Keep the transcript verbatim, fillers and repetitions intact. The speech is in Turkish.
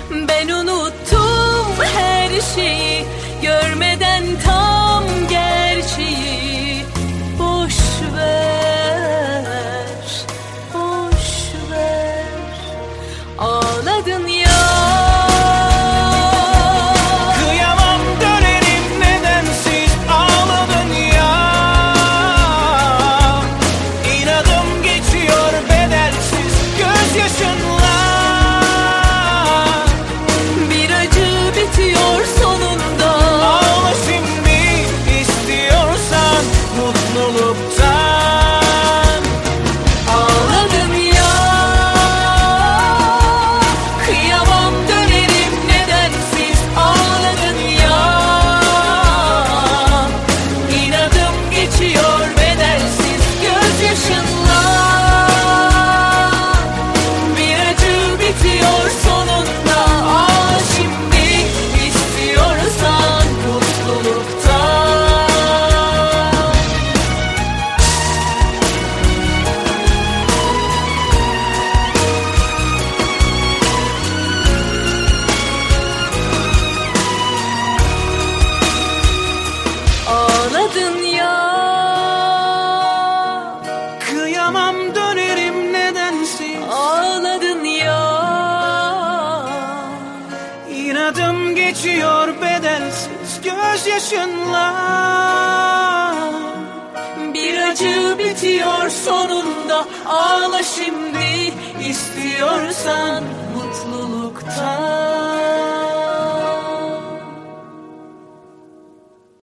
Ben unuttum her şeyi, görmeden tam gerçeği. Boş ver, boş ver. Ağladın ya. Kıyamam dönerim nedensiz, ağladın ya. İnadım geçiyor bedelsiz gözyaşınla. Bir acı bitiyor sonunda. Ağla şimdi istiyorsan mutluluktan. Ağladın ya. Kıyamam dönerim nedensiz. Ağladın ya. İnadım geçiyor bedelsiz gözyaşınla. Bir acı bitiyor sonunda. Ağla şimdi istiyorsan mutluluktan. Ağladın ya. Kıyamam dönerim nedensiz. Ağladın ya. İnadım geçiyor bedelsiz gözyaşınla. Bir acı bitiyor sonunda. Ağla şimdi istiyorsan mutluluktan.